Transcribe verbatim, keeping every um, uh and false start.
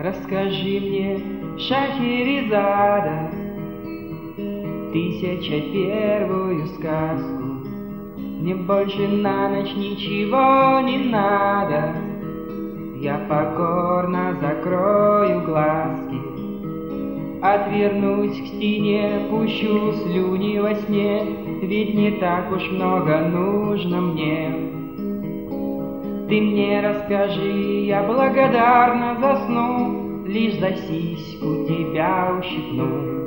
Расскажи мне, Шахерезада, тысяча первую сказку. Мне больше на ночь ничего не надо, я покорно закрою глазки, отвернусь к стене, пущу слюни во сне, ведь не так уж много нужно мне. Ты мне расскажи, я благодарно засну, лишь за сиську тебя ущипну.